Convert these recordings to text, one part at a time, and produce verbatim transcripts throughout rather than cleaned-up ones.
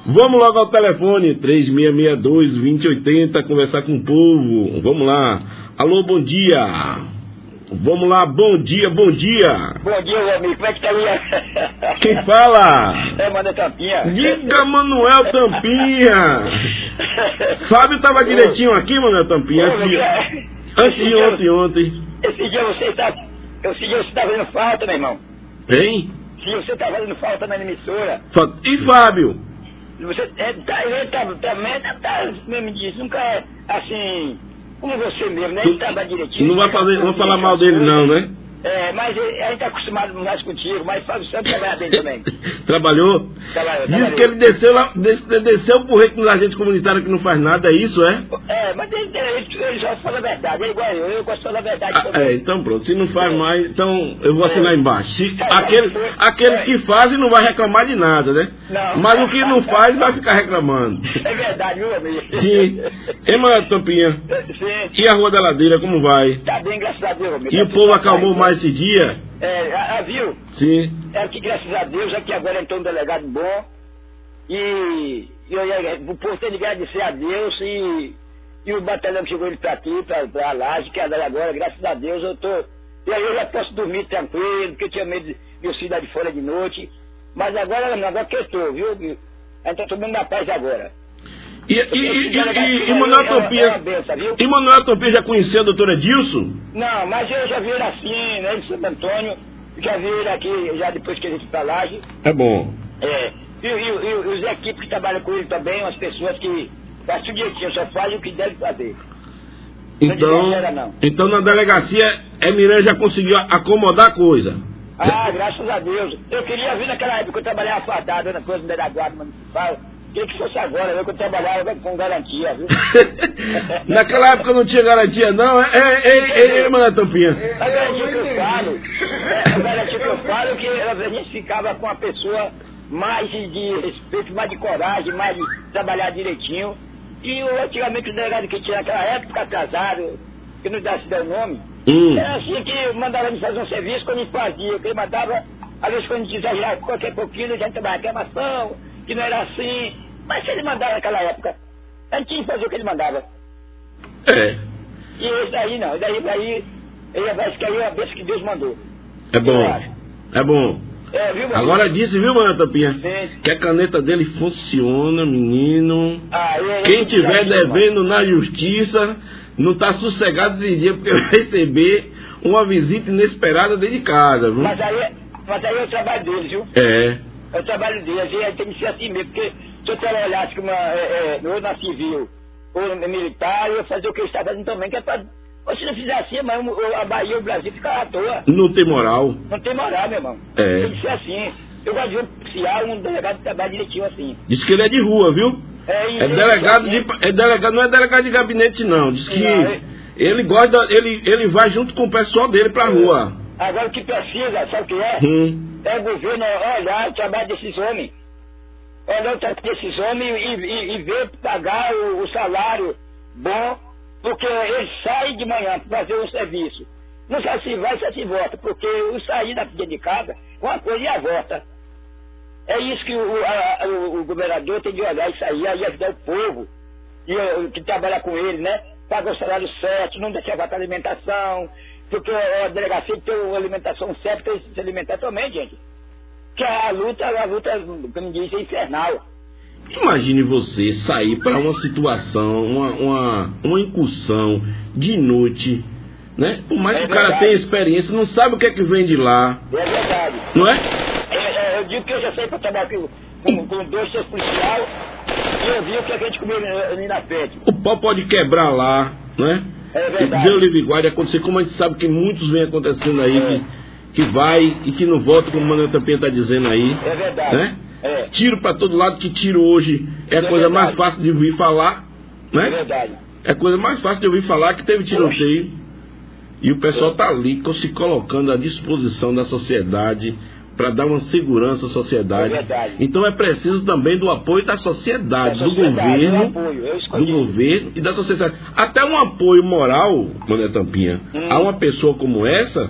Vamos logo ao telefone, três seis seis dois, dois zero oito zero, conversar com o povo. Vamos lá. Alô, bom dia. Vamos lá, bom dia, bom dia. Bom dia, meu amigo, como é que tá aí? Quem fala? É Manuel Tampinha. Diga, Manuel Tampinha. Fábio tava direitinho aqui, Manuel Tampinha. Antes de ontem, ontem. Esse dia você tá... Esse dia você tá fazendo falta, meu irmão. Hein? Sim, você tá fazendo falta na emissora. E Fábio? Você é, tá, ele tá, também tá, tá, mesmo disso, nunca é assim, como você mesmo, né? Ele trabalha direitinho. Não vai fazer, não falar mal dele não, né? É, mas a gente tá acostumado mais contigo, mas Fábio Santos trabalha bem também. Trabalhou? Trabalhou, Diz trabalhou. que ele desceu lá, des- desceu pro reino dos agentes comunitários que não faz nada, é isso, é? É, mas ele, ele, ele só fala a verdade, ele igual eu, eu gosto de falar a verdade Ah, também. é, então pronto, se não faz É. mais, então eu vou assinar É. embaixo. Se, É, aquele, foi- aqueles é. que fazem não vai reclamar de nada, né? Não. Mas o que não faz vai ficar reclamando. É verdade, viu, amigo? Sim. Ei, Manuel Tampinha, Sim. e a Rua da Ladeira, como vai? Tá bem, graças a Deus, amigo. E Tá o tudo povo bem, acalmou né? mais esse dia? É, a, a, viu? Sim. É que graças a Deus aqui agora entrou um delegado bom e, e eu, eu, o povo tem de agradecer a Deus e, e o batalhão chegou ele pra aqui, pra, pra Laje, que agora, graças a Deus, eu tô. E aí eu já posso dormir tranquilo, porque eu tinha medo de meu filho dar de fora de noite. Mas agora não, agora que eu tô, viu? A gente tá todo mundo na paz agora. E, e, e, e, e, e Manuel Tampinha, e Manuel Tampinha já conhecia a doutora Dilson? Não, mas eu já vi ele assim, né, de Santo Antônio, já vi ele aqui, já depois que a gente foi pra Laje. É bom. É, e, e, e, e os equipes que trabalham com ele também, umas pessoas que fazem tudo direitinho, só fazem o que devem fazer. Então, não, não. então na delegacia, Emirã já conseguiu acomodar a coisa. Ah, graças a Deus. Eu queria vir naquela época que eu trabalhava fardado na coisa da Guarda Municipal. Queria que fosse agora, eu que eu trabalhava com garantia, viu? Naquela época não tinha garantia, não? É, é, é, é, Manuel Tampinha. A garantia que eu falo, é, a garantia que eu falo é que a gente ficava com a pessoa mais de, de respeito, mais de coragem, mais de trabalhar direitinho. E o, antigamente o delegado que tinha naquela época, atrasado, que não dá se dar o nome, Hum. era assim que mandava ele fazer um serviço, quando ele fazia, que ele mandava, às vezes quando exagerar qualquer pouquinho, a gente trabalhava reclamação, que não era assim. Mas se ele mandava naquela época, a gente tinha que fazer o que ele mandava. É. E esse daí não, daí, daí ele vai ficar aí a bênção que Deus mandou. É Eu bom. acho. É bom. É, viu, meu Agora amigo? disse, viu, Manuel Tampinha? Sim. Que a caneta dele funciona, menino. Ah, eu- eu Quem não tiver sabia, irmão. devendo na justiça, não está sossegado de dia, porque vai receber uma visita inesperada dentro de casa, viu? Mas aí, mas aí é o trabalho deles, viu? É. É o trabalho deles, e aí tem que ser assim mesmo, porque se eu trabalhasse como, é, é, ou na civil, ou no militar, eu ia fazer o que eu estava fazendo também, que é pra... Se não fizer assim, mas a Bahia, o Brasil fica à toa. Não tem moral. Não tem moral, meu irmão. É. Tem que ser assim. Eu gosto de um policial, um delegado que trabalha direitinho assim. Diz que ele é de rua, viu? É, e É ele- delegado assim, de. É delegado, não é delegado de gabinete, não. Diz que Não, é- ele gosta, ele, ele vai junto com o pessoal dele pra rua. Agora o que precisa, sabe o que é? Hum. É o governo olhar o trabalho desses homens. Olhar o trabalho desses homens e, e, e ver pagar o, o salário bom, porque eles saem de manhã para fazer um serviço. Não sabe se vai, se se volta, porque o sair da de casa, uma coisa e a volta. É isso que o, a, o, o governador tem de olhar isso aí, aí ajudar o povo, e o, que trabalha com ele, né? Paga o salário certo, não deixa faltar alimentação, porque a delegacia tem uma alimentação certa, tem que se alimentar também, gente. Que a luta, a luta, como diz, é infernal. Imagine você sair para uma situação, uma, uma, uma incursão de noite, né? Por mais É que o cara verdade. tenha experiência, não sabe o que é que vem de lá, É verdade. não é? É, é, eu digo que eu já sei para trabalhar com, com, com dois, três policiais, e eu vi o que a gente comeu ali na frente. O pau pode quebrar lá, né? É E verdade. Deus livre e guarde acontecer, como a gente sabe que muitos vem acontecendo aí, É. que, que vai e que não volta, como o Manuel Tampinha está dizendo aí. É verdade. Né? É, Tiro para todo lado, que tiro hoje é a É coisa verdade. mais fácil de ouvir falar, é né? verdade. É a coisa mais fácil de ouvir falar que teve tiroteio. E o pessoal está ali se colocando à disposição da sociedade para dar uma segurança à sociedade. É verdade. Então é preciso também do apoio da sociedade, Da do sociedade, governo, eu apoio, eu escolhi. do governo e da sociedade. Até um apoio moral, Manuel Tampinha, Hum. a uma pessoa como essa,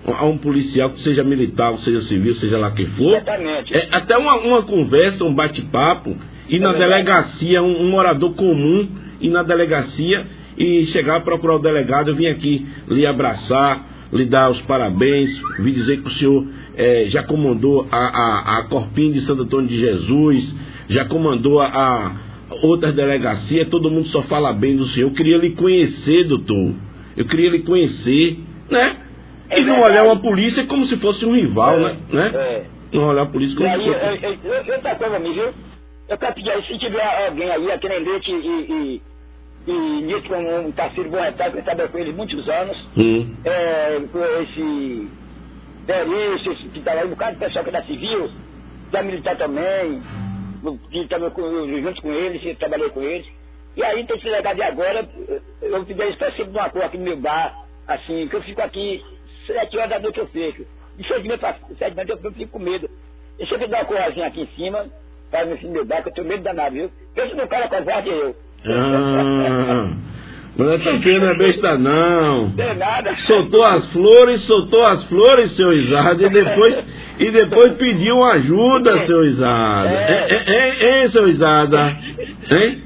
a um policial, que seja militar, seja civil, seja lá quem for. Exatamente. É, até uma, uma conversa, um bate-papo, e na É delegacia, um, um morador comum, e na delegacia, e chegar a procurar o delegado, eu vim aqui lhe abraçar, lhe dar os parabéns, vim dizer que o senhor é, já comandou a, a, a Corpinha de Santo Antônio de Jesus, já comandou a, a outras delegacias, todo mundo só fala bem do senhor. Eu queria lhe conhecer, doutor, eu queria lhe conhecer, né? É e não verdade. olhar uma polícia como se fosse um rival, É, né? é. Não olhar a polícia como E se aí, fosse... eu, eu, eu, outra coisa, amigo, viu? Eu quero pedir aí, se tiver alguém aí, aqui na Leite e, e, e Nito, um parceiro bom retalho, que eu trabalhei com ele muitos anos, Hum. é, com esse Verício, esse que tá lá, um bocado de pessoal que é da civil, da militar também, que também junto com eles, eu trabalhei com eles. E aí, tem esse delegado de agora, eu pedi a eles para sempre de uma cor aqui no meu bar, assim, que eu fico aqui, sete horas da noite eu fecho. De seis meses para sete da noite eu fico com medo. Eu sempre dou uma corrazinha aqui em cima, para no fim do meu bar, que eu tenho medo danado, viu? Pensa no cara covarde eu. Ah, mas a tampinha não é besta, não. Não tem nada. Soltou as flores, soltou as flores, seu Isado, e depois, e depois pediu ajuda, seu Isado. É. Hein, hein, hein, seu Isada? Hein?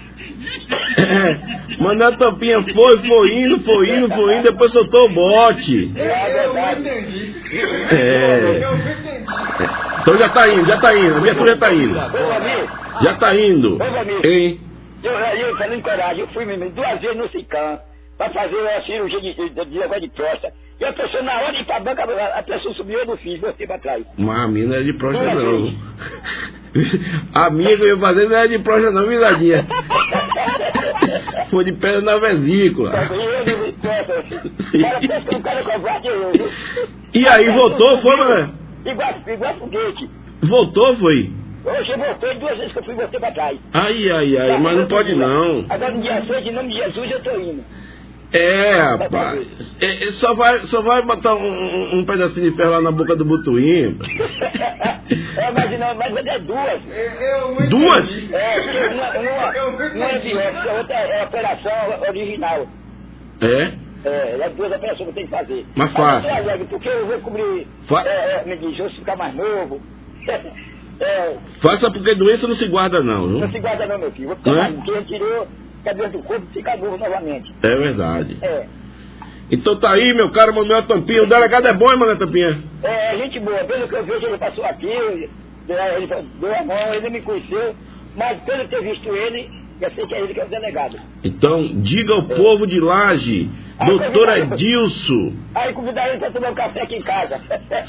É. Mas a tampinha foi, foi indo, foi indo, foi indo, depois soltou o bote. É Eu verdade. entendi. É. Eu entendi. Então já tá indo, já tá indo, a viatura já tá indo. Ô, amigo, Já tá indo. Ô, Vanir. Hein? eu, eu falando em coragem, eu fui mesmo duas vezes no SICAM para fazer a cirurgia de, de, de negócio de próstata. E a pessoa, na hora de ir pra banca, a pessoa subiu, eu não fiz, voltei pra trás. Mas a minha não era de próstata, não. A minha que eu ia fazer não era de próstata, não, visadinha. Foi de pedra na vesícula. Eu não importa. O cara pensa que o cara é covarde, eu. viu? E aí voltou, foi, mano? Igual, igual foguete. Voltou, foi? Hoje eu voltei duas vezes que eu fui, voltei pra trás. Ai, ai, ai, mas não pode não. Agora no dia seis, em nome de Jesus, eu tô indo. É, rapaz. É, é, só, vai, só vai botar um, um, um pedacinho de ferro lá na boca do butuinho. É, mas não, mas é duas. Eu não Duas? entendi. É, porque uma, uma, Eu não uma é entendi. biópsia, a outra é operação original. É? É, é duas operações que eu tenho que fazer. Mas fácil. eu tô alegre, porque eu vou cobrir, Fa- é, é, me diz, eu ficar mais novo. É, Faça porque doença não se guarda, não, não viu? se guarda não, meu filho. Vou ficar Não é? mais, porque ele tirou, fica dentro do corpo e fica novo novamente. É verdade. É, Então tá aí, meu caro Manuel Tampinha. O delegado é bom, hein, Manuel Tampinha? é, gente boa, pelo que eu vejo, ele passou aqui, ele deu a mão, ele me conheceu, mas pelo ter visto ele, eu sei que é ele que é o delegado. Então, diga ao povo de Laje, doutor Edilson. Aí convidaram ele para tomar um café aqui em casa.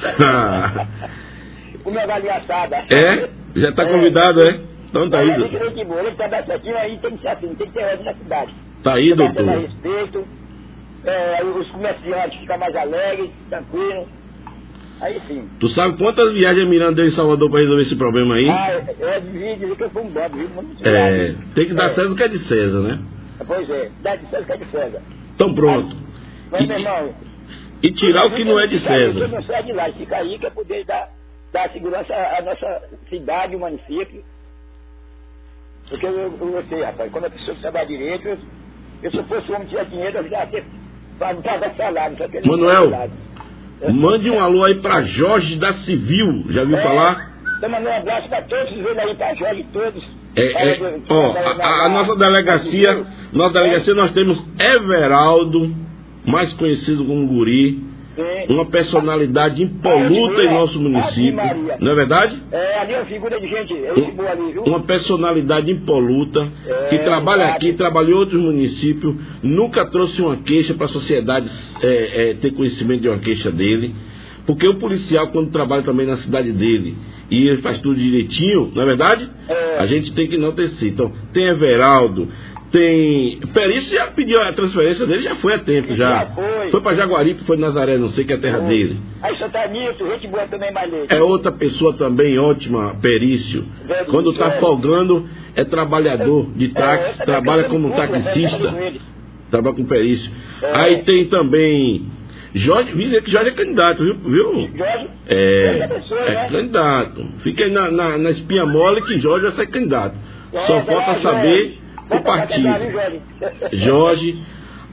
Comer uma galinha assada. É? Já tá convidado, é? Então tá aí, Ele doutor. que boa, ele trabalha certinho, aí tem que ser assim, tem que ter ordem na cidade. Tá aí, Tem que ter mais doutor. respeito, é, os comerciantes ficam mais alegres, tranquilos. Aí sim. Tu sabe quantas viagens a Miranda deu em Salvador pra resolver esse problema aí? Ah, eu, eu devia dizer que eu fui um bobo, viu? Muito É, obrigado. tem que dar É. César o que é de César, né? Pois é, dá de César que é de César. Então pronto. Mas, meu irmão... E tirar o que não é de fica aí, César. não sai de lá, fica aí que é poder dar, dar segurança à nossa cidade, o município. Porque eu, eu, eu sei, rapaz, quando a pessoa trabalha direito, eu, eu se eu fosse um homem que tinha dinheiro, eu já ia ter para pagar salário. Só que ele não Manuel, tem salário. É. mande um alô aí pra Jorge da Civil. Já viu É, falar? Então, mandando um abraço para todos, vendo aí para Jorge, todos. É, é, ó, a, a nossa delegacia, nossa delegacia nós temos Everaldo, mais conhecido como Guri, Sim. uma personalidade impoluta em nosso município, Ave Maria. não é verdade? É, ali é uma figura de gente, é esse boa ali, viu? Uma personalidade impoluta, É, que trabalha verdade. aqui, trabalhou em outros municípios, nunca trouxe uma queixa para a sociedade é, é, ter conhecimento de uma queixa dele, porque o policial, quando trabalha também na cidade dele, e ele faz tudo direitinho, não é verdade? É. A gente tem que enaltecer. Então, tem Everaldo, tem... Perício já pediu a transferência dele, já foi há tempo, já. Já foi. Foi para Jaguaripe, foi Nazaré, não sei que é a terra dele. Aí Santa Nito, gente boa também, mais leite. É outra pessoa também ótima, Perício. Velho, Quando está é. folgando, é trabalhador de táxi, É, trabalha tá como cantando taxista, tudo, né? trabalha com Perício. É. Aí tem também Jorge, vi dizer que Jorge é candidato, viu? viu? Jorge? É, Essa pessoa, é né? candidato. Fica aí na, na, na espinha mole que Jorge vai ser candidato. É, Só é, falta é, saber Jorge. o Vai pra partido. candidato, viu, Jorge? Jorge.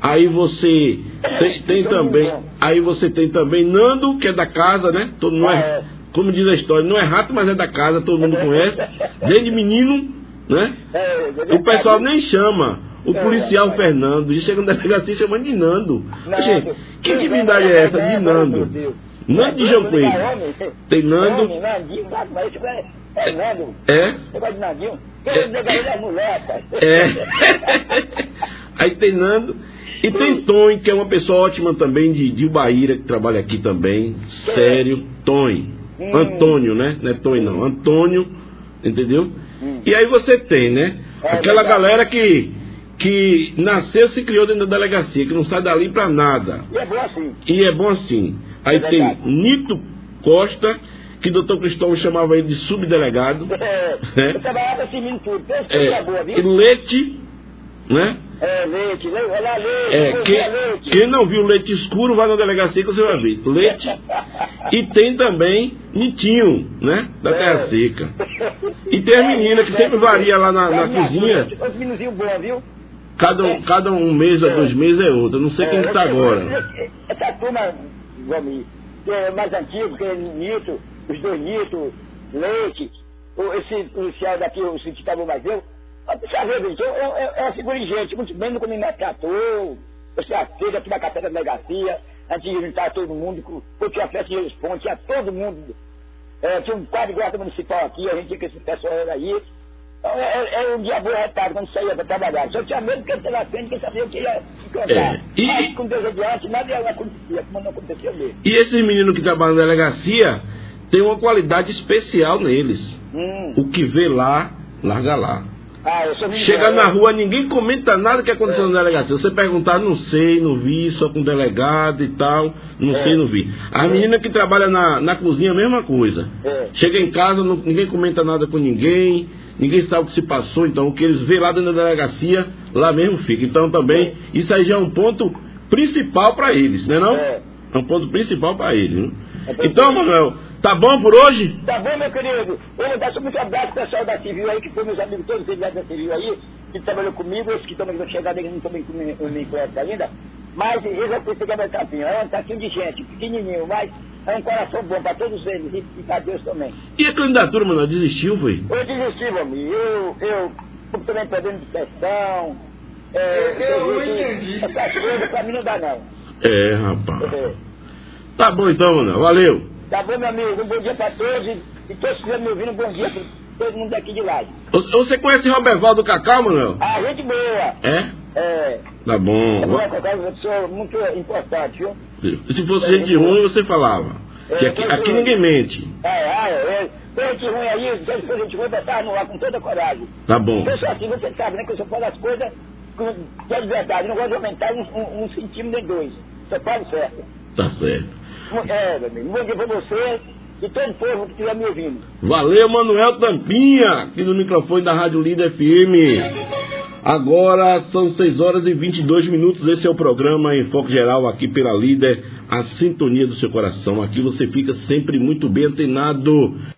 Aí você tem, tem também, aí você tem também Nando, que é da casa, né? Todo, não é, como diz a história, não é rato, mas é da casa, todo mundo conhece. Desde menino, né? O pessoal nem chama o policial Fernando, e chega na delegacia chamando de Nando. Gente, que intimidade é essa de Nando? Nando de João Coelho. Tem Nando. É Nando. É? Você gosta de Nandinho? É mulher, pai. É. Aí tem Nando. E tem Tony, que é uma pessoa ótima também, de, de Ubaíra, que trabalha aqui também. Sério, Tony. Hum. Antônio, né? Não é Tony, não. Antônio, entendeu? Hum. E aí você tem, né? É, aquela verdade. Galera que, que nasceu e se criou dentro da delegacia, que não sai dali pra nada. E é bom assim. E é bom assim. Aí é tem Nito Costa, que o doutor Cristóvão chamava ele de subdelegado. É, é. Eu trabalhava assim, tudo. É, boa, viu? E Leite, né? É, leite, leite, olha leite, é, quem, leite. Quem não viu leite escuro, vai na delegacia que você vai ver. Leite. E tem também Nitinho, né? Da é. Terra Seca. E tem a menina que sempre varia lá na, na cozinha. Os meninozinhos bons, viu? Cada um, cada um mês a dois meses é outro. Não sei é, quem está agora. Essa turma, vamos que é mais antigo, que é Nito, os dois Nito, Leite, esse policial daqui, o Cititabo Mazeu. Puxa vida, gente, é, é, é uma figura ingente, muito bem no que me tratou, você aceita aqui na capela da delegacia, antes de juntar todo mundo, eu tinha festa de responde, tinha todo mundo, é, tinha um quadro de guarda municipal aqui, a gente tinha que esse pessoal era aí, então é, é um dia bom retado quando saía para trabalhar, só tinha medo que ele pela frente, que sabia o que ia encontrar, é, e... mas com Deus adiante, nada acontecia, como não acontecia mesmo. E esses meninos que trabalham na delegacia, tem uma qualidade especial neles, hum. O que vê lá, larga lá. Ah, chega na rua, ninguém comenta nada que aconteceu é. na delegacia. Você perguntar, não sei, não vi, só com delegado e tal, não é. sei, não vi. As é. meninas que trabalham na, na cozinha, a mesma coisa. É. Chega em casa, não, ninguém comenta nada com ninguém, ninguém sabe o que se passou, então o que eles vê lá dentro da delegacia, lá mesmo fica. Então também, é. isso aí já é um ponto principal para eles, né não? É. é um ponto principal para eles. Né? É então, Manuel, tá bom por hoje? Tá bom, meu querido. Eu vou dar muito abraço pro pessoal da Civil aí, que foi meus amigos todos eles da Civil aí, que trabalhou comigo, esses que também vão chegar, eles não também me conhecem ainda, mas eles vão pensar que é meu tapinho. É um tapinho de gente, pequenininho, mas é um coração bom para todos eles e para Deus também. E a candidatura, Manuel, desistiu, foi? Eu desisti, meu amigo. Eu, eu, eu também perdendo de questão. É, eu não entendi. Essa coisa pra mim não dá, não. É, rapaz. É. Tá bom então, Manuel. Valeu. Tá bom, meu amigo, um bom dia para todos e, e todos que estiverem me ouvindo, um bom dia para todo mundo daqui de lá. Você conhece Roberval do Cacau, Manuel? Ah, gente boa. É? É. Tá bom. É uma pessoa muito importante, viu? E se fosse é, gente ruim, você falava. É, que aqui, aqui ninguém mente. É, é, é. Tem gente ruim aí, se for gente ruim, vai estar no ar com toda a coragem. Tá bom. Eu sou assim, você sabe, né, que eu só falo as coisas que é de verdade, não gosto de aumentar um, um, um centímetro nem dois. Você fala certo. Tá certo. É, meu amigo, bom dia pra você e todo o povo que estiver me ouvindo. Valeu, Manuel Tampinha, aqui no microfone da Rádio Líder F M. Agora são seis horas e vinte e dois minutos. Esse é o programa em Foco Geral aqui pela Líder, a sintonia do seu coração. Aqui você fica sempre muito bem antenado.